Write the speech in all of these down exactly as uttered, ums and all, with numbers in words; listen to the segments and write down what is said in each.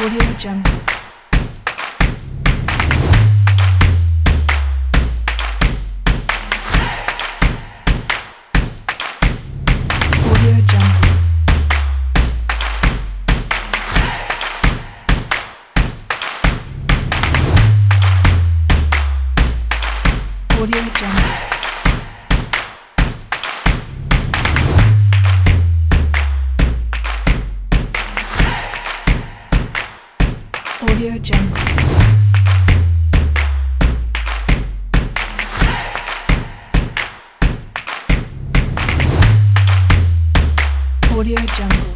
Audio Jungle. Audio Jungle. Audio Jungle. Audio Jungle. Audio Jungle.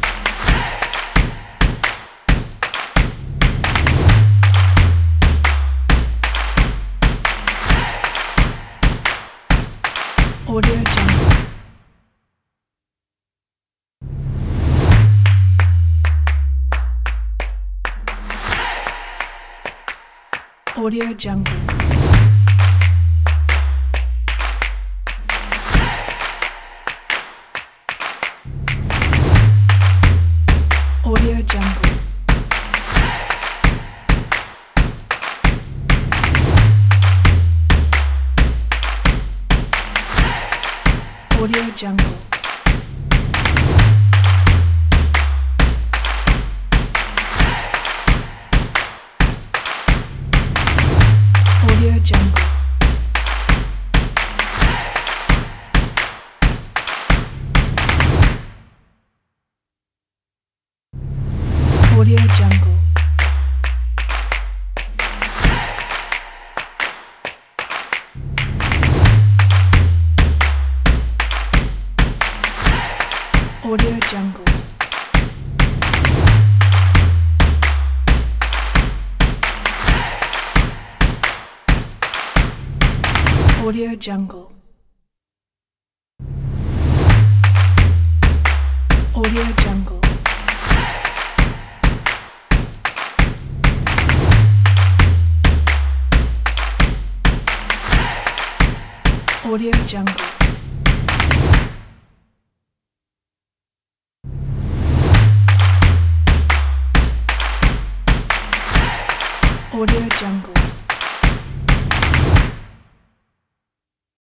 Audio Jungle. Audio Jungle. Audio Jungle. Audio Jungle. Audio Jungle. Audio Jungle. Audio Jungle. Audio Jungle. Audio Jungle. Audio Jungle. Audio Jungle.